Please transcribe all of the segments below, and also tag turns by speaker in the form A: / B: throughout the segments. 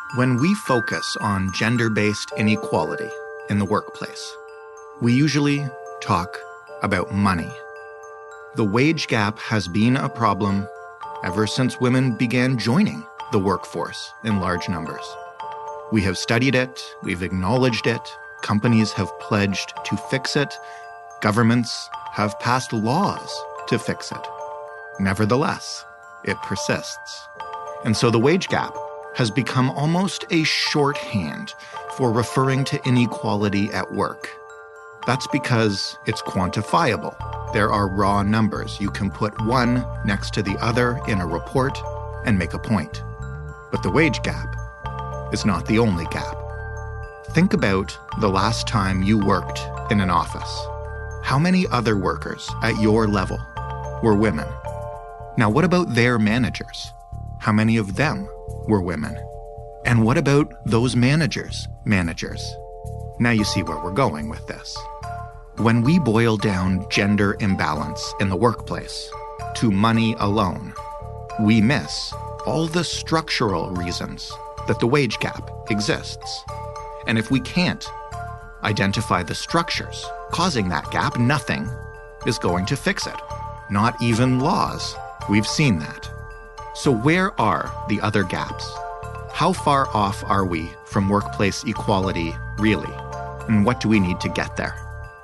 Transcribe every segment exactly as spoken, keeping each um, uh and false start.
A: When we focus on gender-based inequality in the workplace, we usually talk about money. The wage gap has been a problem ever since women began joining the workforce in large numbers. We have studied it, we've acknowledged it, companies have pledged to fix it, governments have passed laws to fix it. Nevertheless, it persists. And so the wage gap has become almost a shorthand for referring to inequality at work. That's because it's quantifiable. There are raw numbers. You can put one next to the other in a report and make a point. But the wage gap is not the only gap. Think about the last time you worked in an office. How many other workers at your level were women? Now, what about their managers? How many of them were women? And what about those managers' managers? Now you see where we're going with this. When we boil down gender imbalance in the workplace to money alone, we miss all the structural reasons that the wage gap exists. And if we can't identify the structures causing that gap, nothing is going to fix it. Not even laws. We've seen that. So where are the other gaps? How far off are we from workplace equality, really? And what do we need to get there?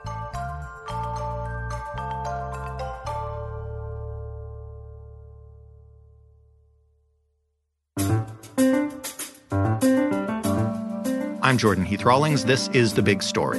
A: I'm Jordan Heath Rawlings. This is The Big Story.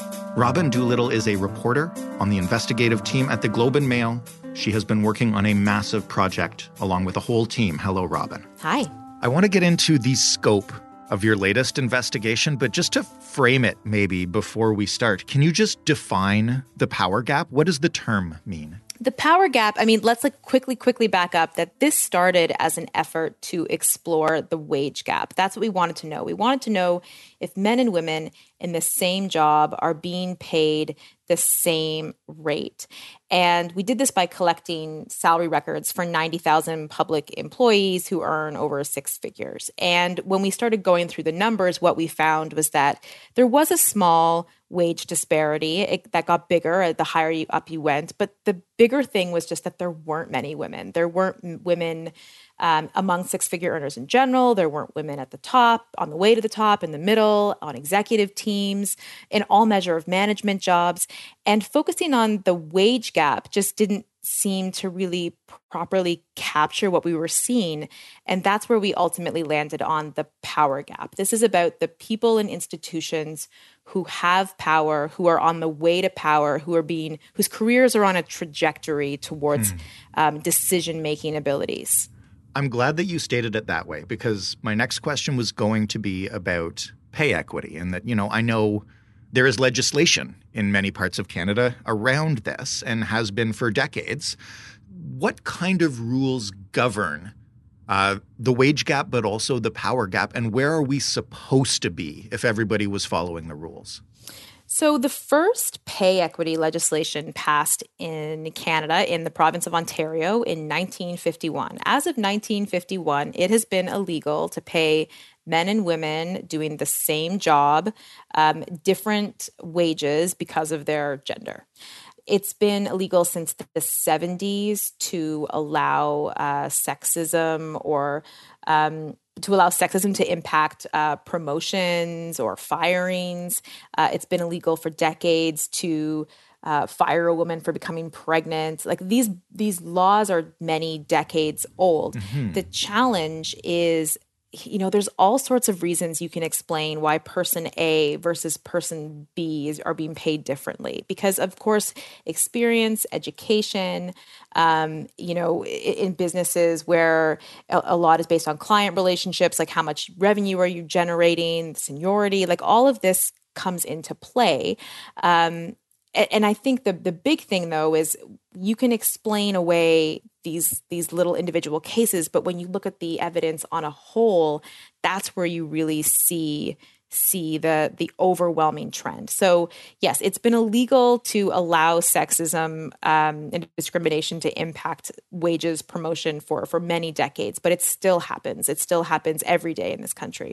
A: Robin Doolittle is a reporter on the investigative team at the Globe and Mail. She has been working on a massive project along with a whole team. Hello, Robin.
B: Hi.
A: I want to get into the scope of your latest investigation, but just to frame it maybe before we start, can you just define the power gap? What does the term mean?
B: The power gap, I mean, let's like quickly, quickly back up that this started as an effort to explore the wage gap. That's what we wanted to know. We wanted to know if men and women in the same job are being paid the same rate. And we did this by collecting salary records for ninety thousand public employees who earn over six figures. And when we started going through the numbers, what we found was that there was a small wage disparity it, that got bigger the higher you, up you went. But the bigger thing was just that there weren't many women. There weren't women um, among six-figure earners in general. There weren't women at the top, on the way to the top, in the middle, on executive teams, in all measure of management jobs. And focusing on the wage gap just didn't seem to really properly capture what we were seeing. And that's where we ultimately landed on the power gap. This is about the people and institutions who have power, who are on the way to power, who are being, whose careers are on a trajectory towards hmm. um, decision-making abilities.
A: I'm glad that you stated it that way, because my next question was going to be about pay equity, and that, you know, I know there is legislation in many parts of Canada around this and has been for decades. What kind of rules govern uh, the wage gap, but also the power gap, and where are we supposed to be if everybody was following the rules?
B: So the first pay equity legislation passed in Canada in the province of Ontario in nineteen fifty-one. As of nineteen fifty-one, it has been illegal to pay men and women doing the same job um, different wages because of their gender. It's been illegal since the seventies to allow uh, sexism or um, to allow sexism to impact uh, promotions or firings. Uh, it's been illegal for decades to uh, fire a woman for becoming pregnant. Like these, these laws are many decades old. Mm-hmm. The challenge is, you know, there's all sorts of reasons you can explain why person A versus person B is, are being paid differently. Because, of course, experience, education, um, you know, in, in businesses where a, a lot is based on client relationships, like how much revenue are you generating, seniority, like all of this comes into play. Um, and, and I think the the big thing, though, is you can explain away these these little individual cases, but when you look at the evidence on a whole, that's where you really see see the the overwhelming trend. So yes, it's been illegal to allow sexism um, and discrimination to impact wages promotion for for many decades, but it still happens. It still happens every day in this country.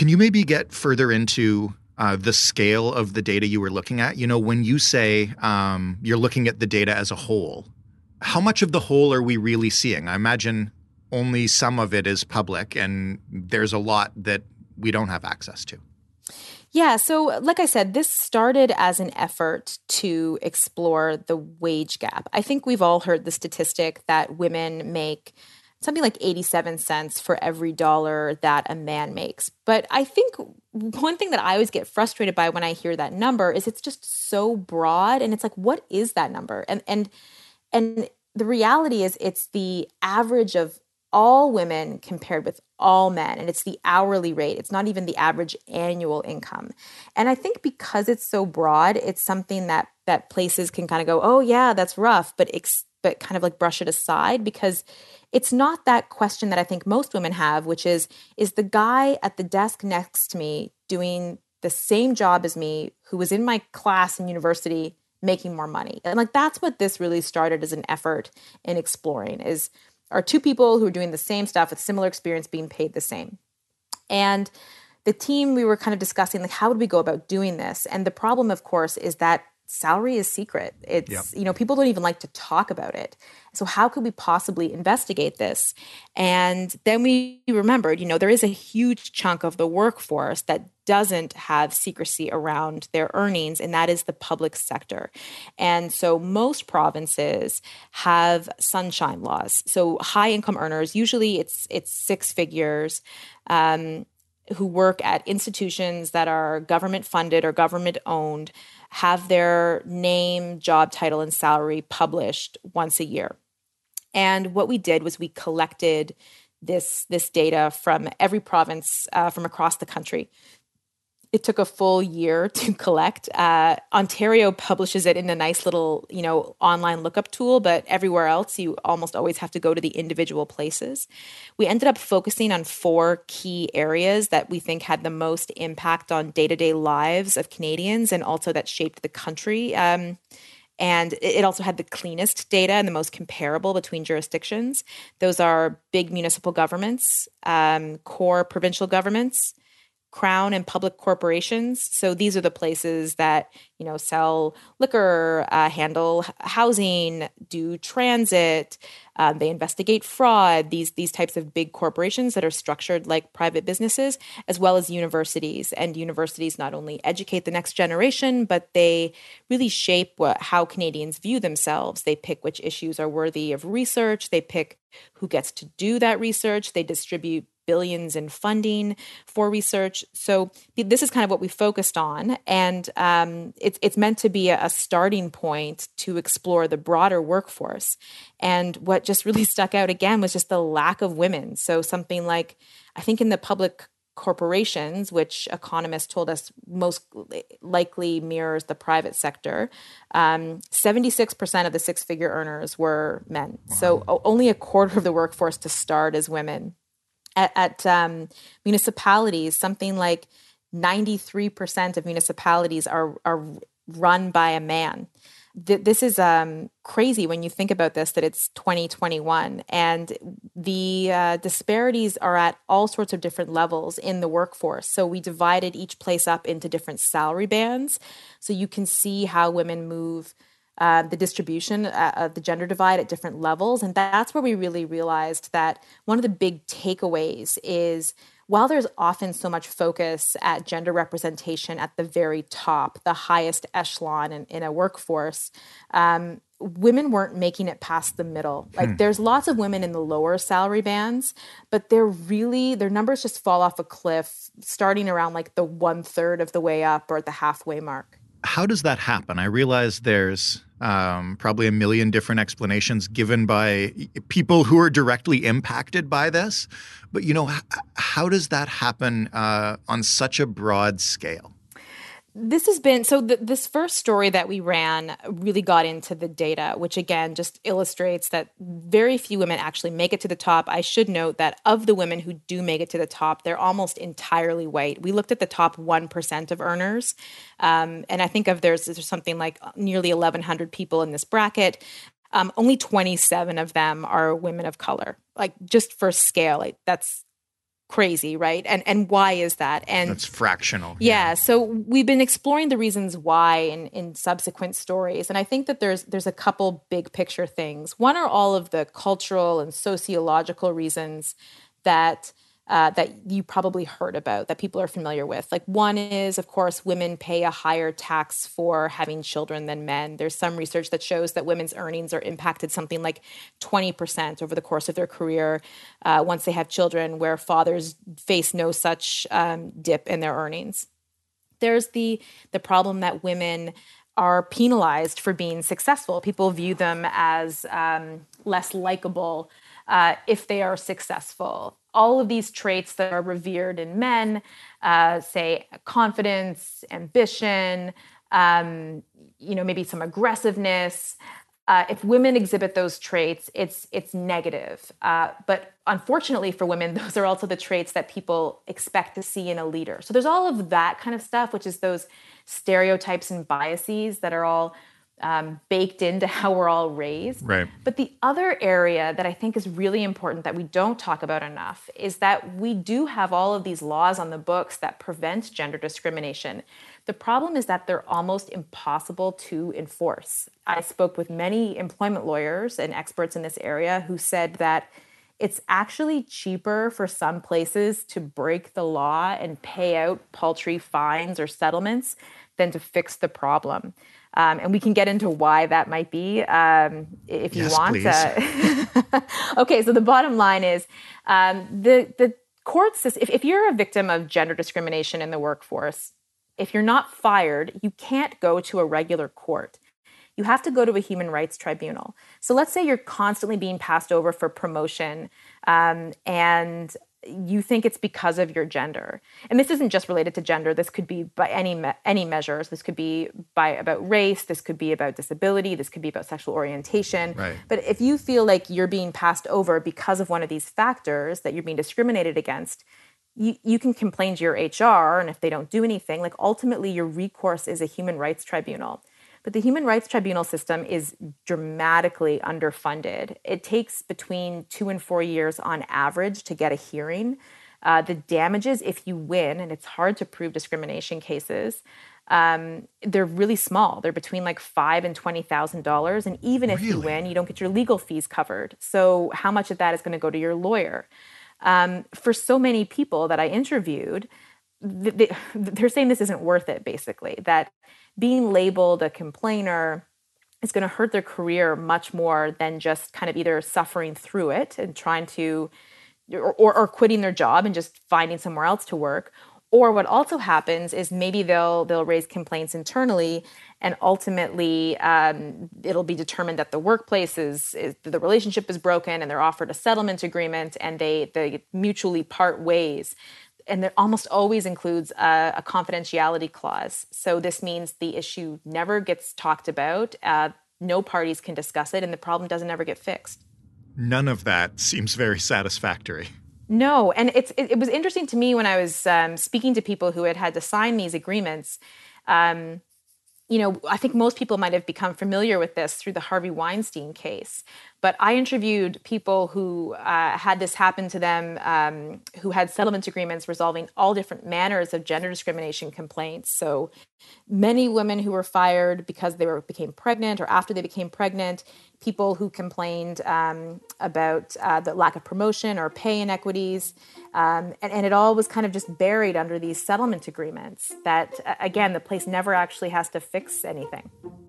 A: Can you maybe get further into uh, the scale of the data you were looking at? You know, when you say um, you're looking at the data as a whole, how much of the whole are we really seeing? I imagine only some of it is public, and there's a lot that we don't have access to.
B: Yeah. So like I said, this started as an effort to explore the wage gap. I think we've all heard the statistic that women make something like eighty-seven cents for every dollar that a man makes. But I think one thing that I always get frustrated by when I hear that number is it's just so broad. And it's like, what is that number? And and and the reality is it's the average of all women compared with all men. And it's the hourly rate. It's not even the average annual income. And I think because it's so broad, it's something that that places can kind of go, oh yeah, that's rough, but ex- but kind of like brush it aside, because it's not that question that I think most women have, which is, is the guy at the desk next to me doing the same job as me, who was in my class in university, making more money? And like, that's what this really started as an effort in exploring, is are two people who are doing the same stuff with similar experience being paid the same. And the team, we were kind of discussing, like, how would we go about doing this? And the problem, of course, is that salary is secret. It's, yep. you know, people don't even like to talk about it. So how could we possibly investigate this? And then we remembered, you know, there is a huge chunk of the workforce that doesn't have secrecy around their earnings, and that is the public sector. And so most provinces have sunshine laws. So high income earners, usually it's it's six figures, um, who work at institutions that are government funded or government owned, have their name, job title, and salary published once a year. And what we did was we collected this, this data from every province uh, from across the country. It took a full year to collect. Uh, Ontario publishes it in a nice little, you know, online lookup tool, but everywhere else you almost always have to go to the individual places. We ended up focusing on four key areas that we think had the most impact on day-to-day lives of Canadians, and also that shaped the country. Um, and it also had the cleanest data and the most comparable between jurisdictions. Those are big municipal governments, um, core provincial governments, Crown and public corporations. So these are the places that, you know, sell liquor, uh, handle housing, do transit. Um, they investigate fraud. These these types of big corporations that are structured like private businesses, as well as universities. And universities not only educate the next generation, but they really shape what, how Canadians view themselves. They pick which issues are worthy of research. They pick who gets to do that research. They distribute billions in funding for research. So this is kind of what we focused on. And um, it's, it's meant to be a, a starting point to explore the broader workforce. And what just really stuck out again was just the lack of women. So something like, I think in the public corporations, which economists told us most likely mirrors the private sector, um, seventy-six percent of the six-figure earners were men. Wow. So only a quarter of the workforce to start as women. At, at um, municipalities, something like ninety-three percent of municipalities are are run by a man. Th- this is um, crazy when you think about this, that it's twenty twenty-one. And the uh, disparities are at all sorts of different levels in the workforce. So we divided each place up into different salary bands. So you can see how women move Uh, the distribution uh, of the gender divide at different levels. And that's where we really realized that one of the big takeaways is, while there's often so much focus at gender representation at the very top, the highest echelon in, in a workforce, um, women weren't making it past the middle. Like hmm. there's lots of women in the lower salary bands, but they're really, their numbers just fall off a cliff starting around like the one third of the way up or at the halfway mark.
A: How does that happen? I realize there's um, probably a million different explanations given by people who are directly impacted by this. But, you know, h- how does that happen uh, on such a broad scale?
B: This has been, so th- this first story that we ran really got into the data, which again just illustrates that very few women actually make it to the top. I should note that of the women who do make it to the top, they're almost entirely white. We looked at the top one percent of earners. Um, and I think of there's, there's something like nearly eleven hundred people in this bracket. Um, only twenty-seven of them are women of color. Like, just for scale, like, that's crazy, right? And and why is that? And
A: that's fractional.
B: Yeah, yeah. So we've been exploring the reasons why in, in subsequent stories. And I think that there's there's a couple big picture things. One are all of the cultural and sociological reasons that uh, that you probably heard about, that people are familiar with. Like one is, of course, women pay a higher tax for having children than men. There's some research that shows that women's earnings are impacted something like twenty percent over the course of their career uh, once they have children, where fathers face no such um, dip in their earnings. There's the the problem that women are penalized for being successful. People view them as um, less likable uh, if they are successful. All of these traits that are revered in men, uh, say confidence, ambition, um, you know, maybe some aggressiveness. Uh, if women exhibit those traits, it's it's negative. Uh, but unfortunately for women, those are also the traits that people expect to see in a leader. So there's all of that kind of stuff, which is those stereotypes and biases that are all um, baked into how we're all raised.
A: Right.
B: But the other area that I think is really important that we don't talk about enough is that we do have all of these laws on the books that prevent gender discrimination. The problem is that they're almost impossible to enforce. I spoke with many employment lawyers and experts in this area who said that it's actually cheaper for some places to break the law and pay out paltry fines or settlements than to fix the problem. Um, and we can get into why that might be um, if you
A: yes,
B: want.
A: Please.
B: Uh, okay, so the bottom line is um, the, the court system, if, if you're a victim of gender discrimination in the workforce, if you're not fired, you can't go to a regular court. You have to go to a human rights tribunal. So let's say you're constantly being passed over for promotion um, and you think it's because of your gender. And this isn't just related to gender. This could be by any me- any measures. This could be by about race. This could be about disability. This could be about sexual orientation.
A: Right.
B: But if you feel like you're being passed over because of one of these factors, that you're being discriminated against, you, you can complain to your H R, and if they don't do anything, like ultimately your recourse is a human rights tribunal. But the human rights tribunal system is dramatically underfunded. It takes between two and four years on average to get a hearing. Uh, the damages, if you win, and it's hard to prove discrimination cases, um, they're really small. They're between like five and twenty thousand dollars, and even if
A: Really?
B: you win, you don't get your legal fees covered. So how much of that is going to go to your lawyer? Um, for so many people that I interviewed, they, they're saying this isn't worth it. Basically, that being labeled a complainer is going to hurt their career much more than just kind of either suffering through it and trying to, or, or, or quitting their job and just finding somewhere else to work. Or what also happens is maybe they'll they'll raise complaints internally, and ultimately um, it'll be determined that the workplace is, is the relationship is broken, and they're offered a settlement agreement, and they they mutually part ways. And there almost always includes a, a confidentiality clause. So this means the issue never gets talked about. Uh, no parties can discuss it, and the problem doesn't ever get fixed.
A: None of that seems very satisfactory.
B: No, and it's it, it was interesting to me when I was um, speaking to people who had had to sign these agreements. Um, you know, I think most people might have become familiar with this through the Harvey Weinstein case. But I interviewed people who uh, had this happen to them, um, who had settlement agreements resolving all different manners of gender discrimination complaints. So many women who were fired because they were became pregnant or after they became pregnant, people who complained um, about uh, the lack of promotion or pay inequities. Um, and, and it all was kind of just buried under these settlement agreements that, again, the place never actually has to fix anything.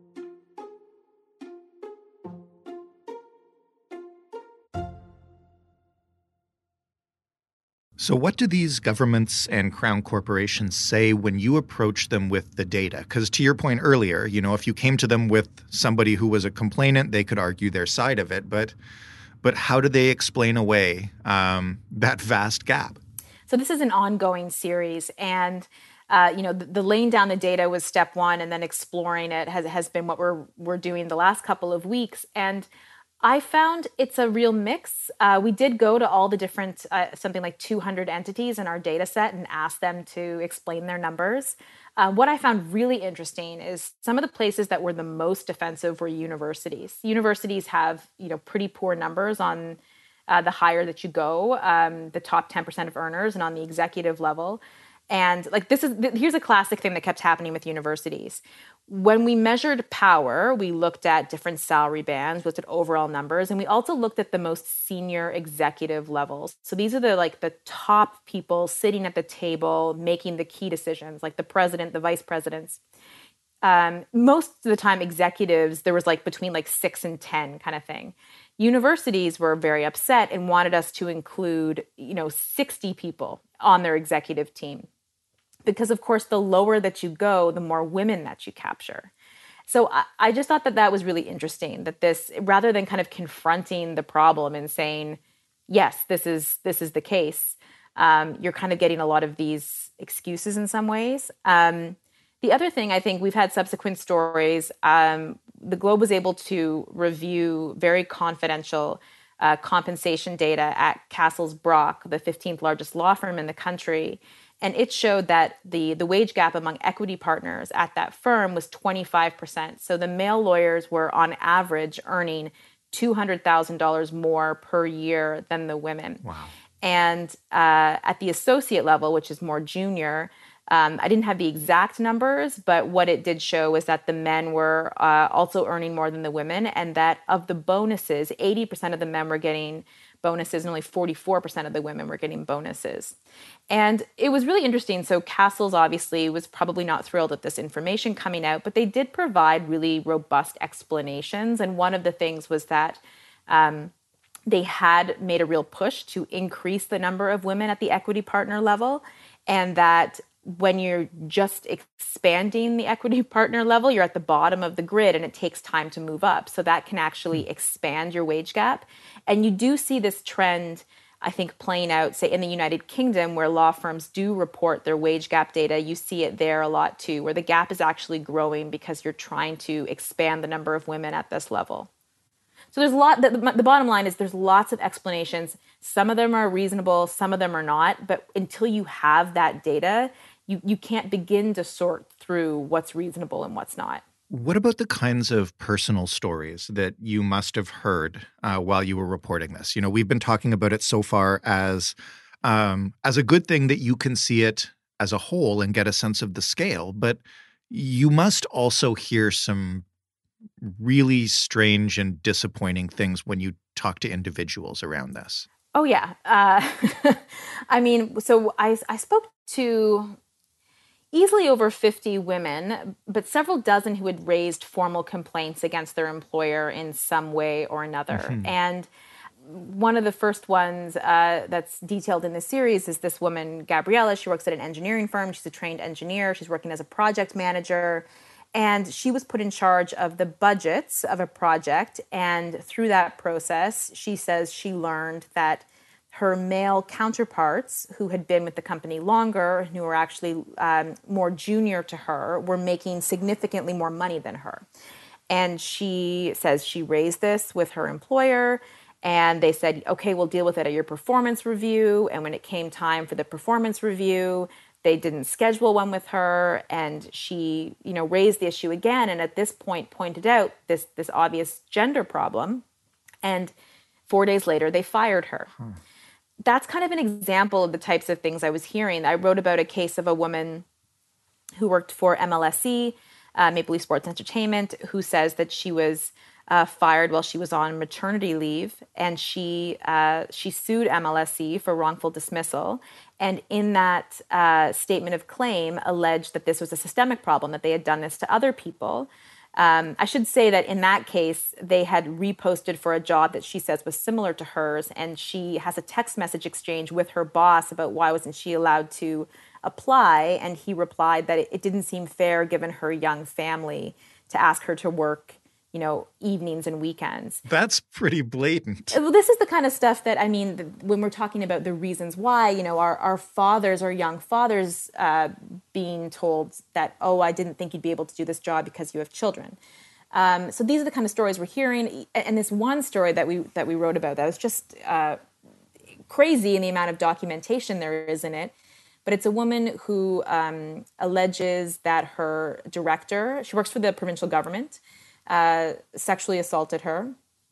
A: So what do these governments and crown corporations say when you approach them with the data? Because to your point earlier, you know, if you came to them with somebody who was a complainant, they could argue their side of it. But but how do they explain away um, that vast gap?
B: So this is an ongoing series, and uh, you know, the, the laying down the data was step one, and then exploring it has has been what we're we're doing the last couple of weeks. And I found it's a real mix. Uh, we did go to all the different, uh, something like two hundred entities in our data set and ask them to explain their numbers. Uh, what I found really interesting is some of the places that were the most defensive were universities. Universities have, you know, pretty poor numbers on uh, the higher that you go, um, the top ten percent of earners, and on the executive level. And like this is th- here's a classic thing that kept happening with universities. When we measured power, we looked at different salary bands, looked at overall numbers, and we also looked at the most senior executive levels. So these are the like the top people sitting at the table making the key decisions, like the president, the vice presidents. Um, most of the time, executives, there was like between like six and ten kind of thing. Universities were very upset and wanted us to include, you know, sixty people on their executive team. Because, of course, the lower that you go, the more women that you capture. So I, I just thought that that was really interesting, that this, rather than kind of confronting the problem and saying, yes, this is this is the case, um, you're kind of getting a lot of these excuses in some ways. Um, the other thing, I think we've had subsequent stories. Um, the Globe was able to review very confidential uh, compensation data at Cassels Brock, the fifteenth largest law firm in the country. And it showed that the, the wage gap among equity partners at that firm was twenty-five percent. So the male lawyers were on average earning two hundred thousand dollars more per year than the women.
A: Wow.
B: And uh, at the associate level, which is more junior, um, I didn't have the exact numbers, but what it did show was that the men were uh, also earning more than the women, and that of the bonuses, eighty percent of the men were getting bonuses and only forty-four percent of the women were getting bonuses. And it was really interesting. So Cassels obviously was probably not thrilled at this information coming out, but they did provide really robust explanations. And one of the things was that um, they had made a real push to increase the number of women at the equity partner level, and that when you're just expanding the equity partner level, you're at the bottom of the grid and it takes time to move up. So that can actually expand your wage gap. And you do see this trend, I think, playing out, say, in the United Kingdom, where law firms do report their wage gap data. You see it there a lot too, where the gap is actually growing because you're trying to expand the number of women at this level. So there's a lot, the, the bottom line is there's lots of explanations. Some of them are reasonable, some of them are not. But until you have that data, you, you can't begin to sort through what's reasonable and what's not.
A: What about the kinds of personal stories that you must have heard uh, while you were reporting this? You know, we've been talking about it so far as um, as a good thing that you can see it as a whole and get a sense of the scale, but you must also hear some really strange and disappointing things when you talk to individuals around this.
B: Oh, yeah. Uh, I mean, so I, I spoke to easily over fifty women, but several dozen who had raised formal complaints against their employer in some way or another. Mm-hmm. And one of the first ones uh, that's detailed in this series is this woman, Gabriella. She works at an engineering firm. She's a trained engineer. She's working as a project manager. And she was put in charge of the budgets of a project. And through that process, she says she learned that her male counterparts who had been with the company longer, and who were actually um, more junior to her, were making significantly more money than her. And she says she raised this with her employer, and they said, okay, we'll deal with it at your performance review. And when it came time for the performance review, they didn't schedule one with her, and she, you know, raised the issue again, and at this point pointed out this this obvious gender problem. And four days later, they fired her. Hmm. That's kind of an example of the types of things I was hearing. I wrote about a case of a woman who worked for M L S E, uh, Maple Leaf Sports Entertainment, who says that she was uh, fired while she was on maternity leave, and she uh, she sued M L S E for wrongful dismissal. And in that uh, statement of claim, alleged that this was a systemic problem, that they had done this to other people. Um, I should say that in that case, they had reposted for a job that she says was similar to hers, and she has a text message exchange with her boss about why wasn't she allowed to apply, and he replied that it, it didn't seem fair given her young family to ask her to work, you know, evenings and weekends.
A: That's pretty blatant.
B: Well, this is the kind of stuff that, I mean, the, when we're talking about the reasons why, you know, our, our fathers, our young fathers uh, being told that, oh, I didn't think you'd be able to do this job because you have children. Um, so these are the kind of stories we're hearing. And this one story that we that we wrote about that was just uh, crazy in the amount of documentation there is in it. But it's a woman who um, alleges that her director, she works for the provincial government, Uh, sexually assaulted her.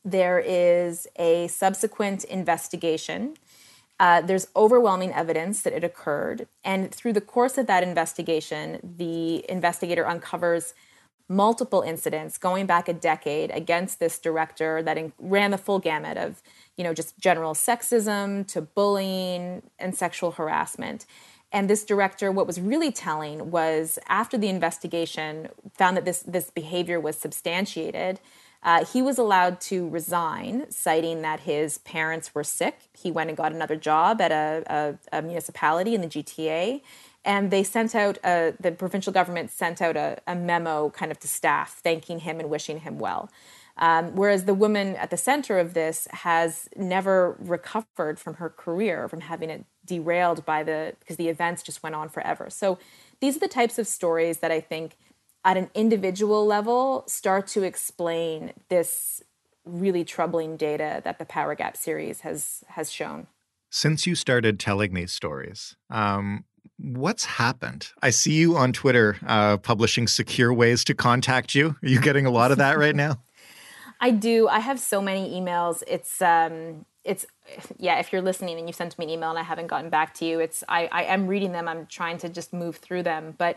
B: There is a subsequent investigation. Uh, there's overwhelming evidence that it occurred. And through the course of that investigation, the investigator uncovers multiple incidents going back a decade against this director that in, ran the full gamut of, you know, just general sexism to bullying and sexual harassment. And this director, what was really telling was after the investigation found that this, this behavior was substantiated, uh, he was allowed to resign, citing that his parents were sick. He went and got another job at a, a, a municipality in the G T A. And they sent out, a, the provincial government sent out a, a memo kind of to staff, thanking him and wishing him well. Um, whereas the woman at the center of this has never recovered from her career, from having it derailed by the, because the events just went on forever. So these are the types of stories that I think at an individual level start to explain this really troubling data that the Power Gap series has, has shown.
A: Since you started telling these stories, um, what's happened? I see you on Twitter uh, publishing secure ways to contact you. Are you getting a lot of that right now?
B: I do. I have so many emails. It's, um, it's, yeah, if you're listening and you sent me an email and I haven't gotten back to you, it's, I, I am reading them. I'm trying to just move through them. But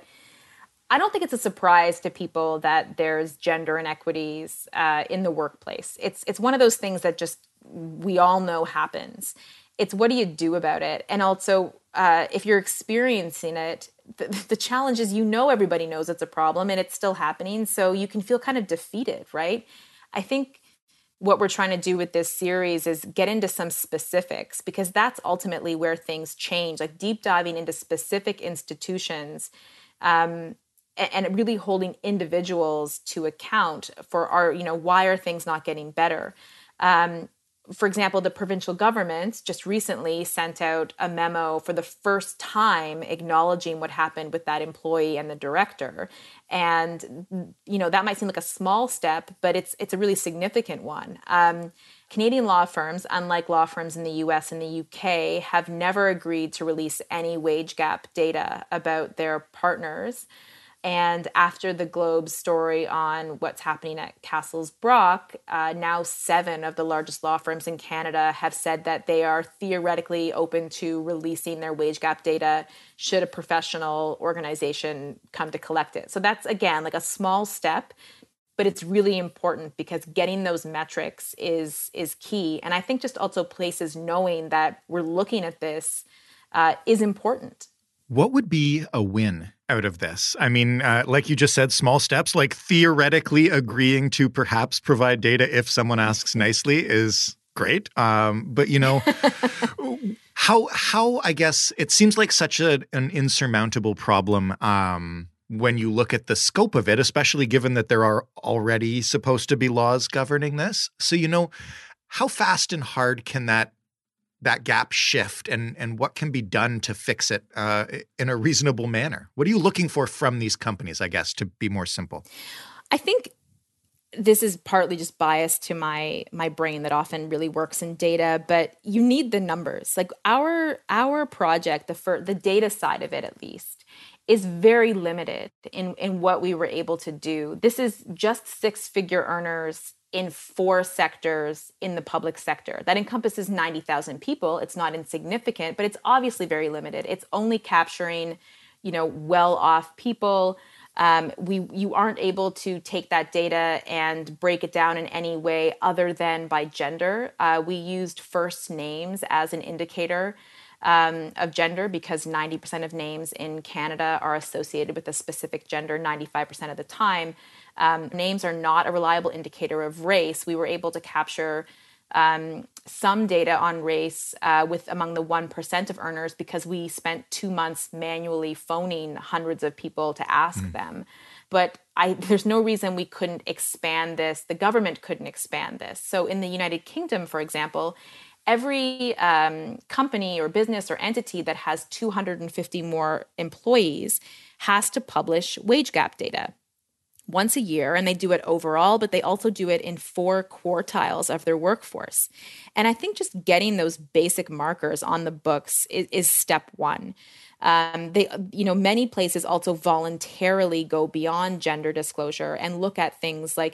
B: I don't think it's a surprise to people that there's gender inequities uh, in the workplace. It's, it's one of those things that just we all know happens. It's what do you do about it? And also, uh, if you're experiencing it, the, the challenge is, you know, everybody knows it's a problem and it's still happening. So you can feel kind of defeated, right? I think what we're trying to do with this series is get into some specifics, because that's ultimately where things change, like deep diving into specific institutions um, and, and really holding individuals to account for our, you know, why are things not getting better? Um, For example, the provincial government just recently sent out a memo for the first time acknowledging what happened with that employee and the director. And, you know, that might seem like a small step, but it's it's a really significant one. Um, Canadian law firms, unlike law firms in the U S and the U K, have never agreed to release any wage gap data about their partners. And after the Globe's story on what's happening at Castles Brock, uh, now seven of the largest law firms in Canada have said that they are theoretically open to releasing their wage gap data should a professional organization come to collect it. So that's, again, like a small step, but it's really important because getting those metrics is, is key. And I think just also places knowing that we're looking at this uh, is important.
A: What would be a win out of this? I mean, uh, like you just said, small steps, like theoretically agreeing to perhaps provide data if someone asks nicely is great. Um, but, you know, how, how I guess it seems like such a, an insurmountable problem um, when you look at the scope of it, especially given that there are already supposed to be laws governing this. So, you know, how fast and hard can that that gap shift, and and what can be done to fix it uh, in a reasonable manner? What are you looking for from these companies, I guess, to be more simple?
B: I think this is partly just biased to my my brain that often really works in data, but you need the numbers. Like our our project, the fir- the data side of it at least, is very limited in, in what we were able to do. This is just six-figure earners in four sectors in the public sector. That encompasses ninety thousand people. It's not insignificant, but it's obviously very limited. It's only capturing, you know, well-off people. Um, we you aren't able to take that data and break it down in any way other than by gender. Uh, we used first names as an indicator um, of gender because ninety percent of names in Canada are associated with a specific gender ninety-five percent of the time. Um, names are not a reliable indicator of race. We were able to capture um, some data on race uh, with among the one percent of earners because we spent two months manually phoning hundreds of people to ask mm. them. But I, there's no reason we couldn't expand this. The government couldn't expand this. So in the United Kingdom, for example, every um, company or business or entity that has two hundred fifty more employees has to publish wage gap data once a year, and they do it overall, but they also do it in four quartiles of their workforce. And I think just getting those basic markers on the books is, is step one. Um, they, you know, many places also voluntarily go beyond gender disclosure and look at things like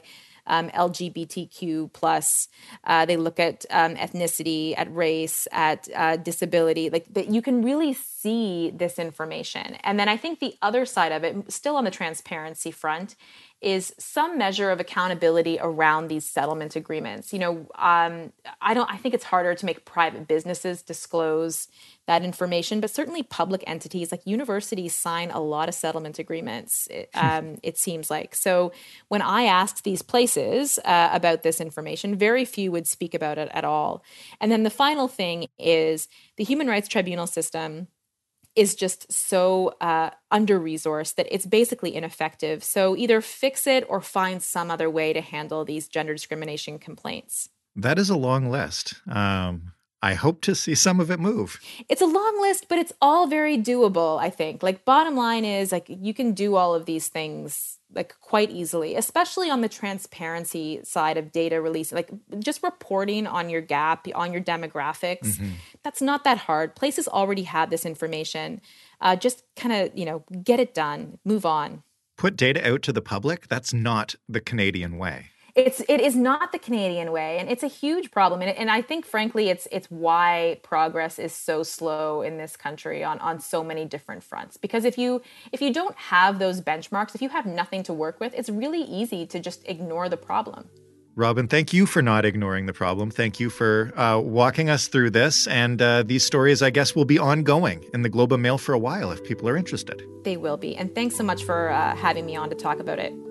B: um, L G B T Q plus. Uh, they look at um, ethnicity, at race, at uh, disability. Like that, you can really see this information. And then I think the other side of it, still on the transparency front, is some measure of accountability around these settlement agreements. You know, um, I don't. I think it's harder to make private businesses disclose that information, but certainly public entities like universities sign a lot of settlement agreements. It, um, it seems like. So when I asked these places uh, about this information, very few would speak about it at all. And then the final thing is the Human Rights Tribunal system is just so uh, under-resourced that it's basically ineffective. So either fix it or find some other way to handle these gender discrimination complaints.
A: That is a long list. Um, I hope to see some of it move.
B: It's a long list, but it's all very doable, I think. Like, bottom line is, like, you can do all of these things like quite easily, especially on the transparency side of data release, like just reporting on your gap, on your demographics. Mm-hmm. That's not that hard. Places already have this information. Uh, just kind of, you know, get it done, move on.
A: Put data out to the public. That's not the Canadian way.
B: It's it is not the Canadian way, and it's a huge problem. And, and I think, frankly, it's it's why progress is so slow in this country on, on so many different fronts. Because if you if you don't have those benchmarks, if you have nothing to work with, it's really easy to just ignore the problem.
A: Robin, thank you for not ignoring the problem. Thank you for uh, walking us through this. And uh, these stories, I guess, will be ongoing in the Globe and Mail for a while if people are interested.
B: They will be. And thanks so much for uh, having me on to talk about it.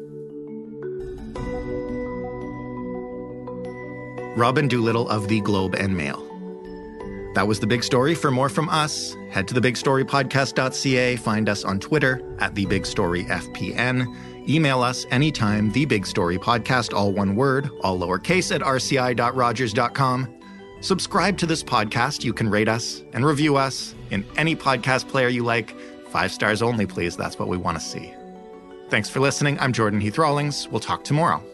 A: Robin Doolittle of the Globe and Mail. That was The Big Story. For more from us, head to the big story podcast dot c a, find us on Twitter at the big story f p n, email us anytime, thebigstorypodcast, all one word, all lowercase, at r c i dot rogers dot com. Subscribe to this podcast. You can rate us and review us in any podcast player you like. Five stars only, please. That's what we want to see. Thanks for listening. I'm Jordan Heath Rawlings. We'll talk tomorrow.